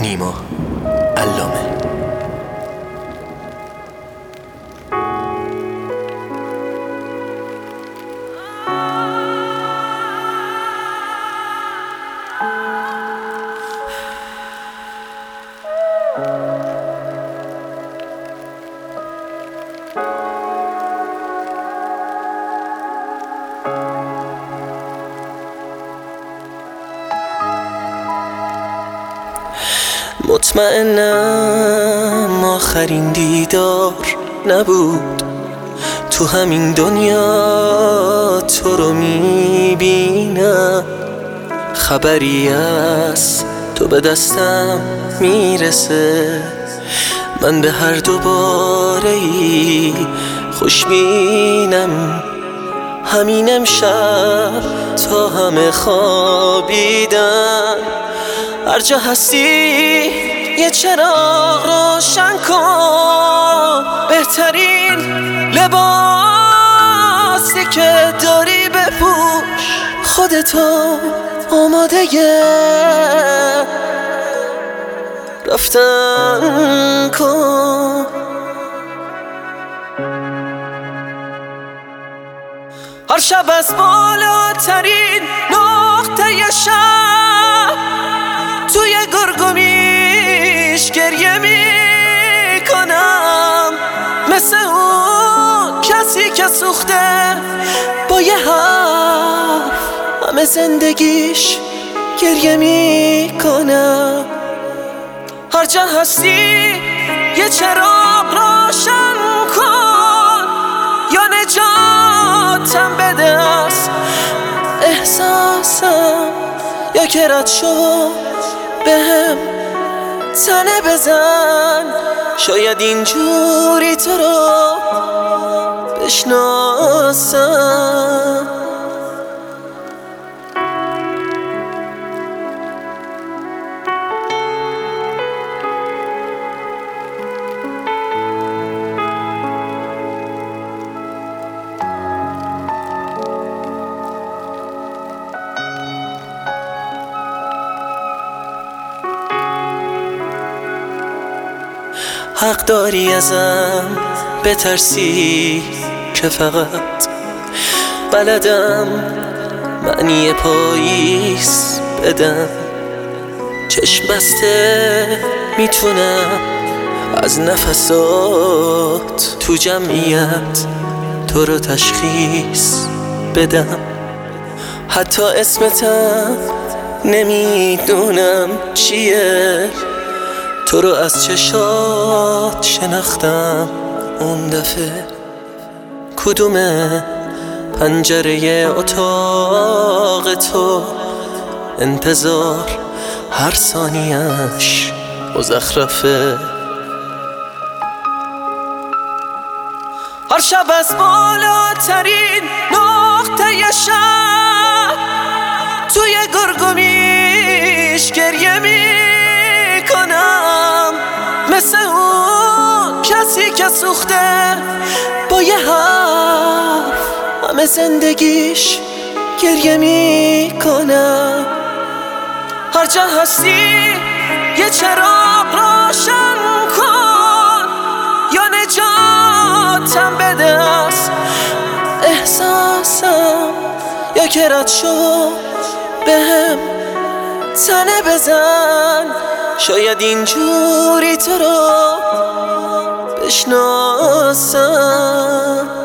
نیما علامه. مطمئنم آخرین دیدار نبود، تو همین دنیا تو رو میبینم. خبری از تو به دستم میرسه، من به هر دوباره ای خوشبینم. همین امشب تا همه خوابیدن، هر جا هستی یه چراغ روشن کن. بهترین لباسی که داری بپوش، خودتو آماده رفتن کن. هر شب از بالاترین نقطه شب توی گرگومیش گریه میکنم، مثل اون کسی که سوخته با یه حرف همه زندگیش گریه میکنم. هر جا هستی یه چراغ روشن کن، یا نجاتم بده از احساسم، یا که رد شو بهم تنه بزن. شاید اینجوری تو رو بشناسم. حق داری ازم بترسی که فقط بلدم معنی پاییز بدم. چشم بسته میتونم از نفسات تو جمعیت تو رو تشخیص بدم. حتی اسمتم نمیدونم چیه، تو رو از چشات شناختم اون دفعه. کدومه پنجره اتاق تو، انتظار هر ثانیه‌اش مزخرفه. هر شب از بالاترین نقطه شب توی گرگومیش گریه میکنم، مثل اون کسی که سوخته با یه حرف همه زندگیش گریه میکنم. هر جا هستی یه چراغ روشن کن، یا نجاتم بده از احساسم، یا که رد شو بهم تنه بزن. شاید اینجوری تو رو بشناسم.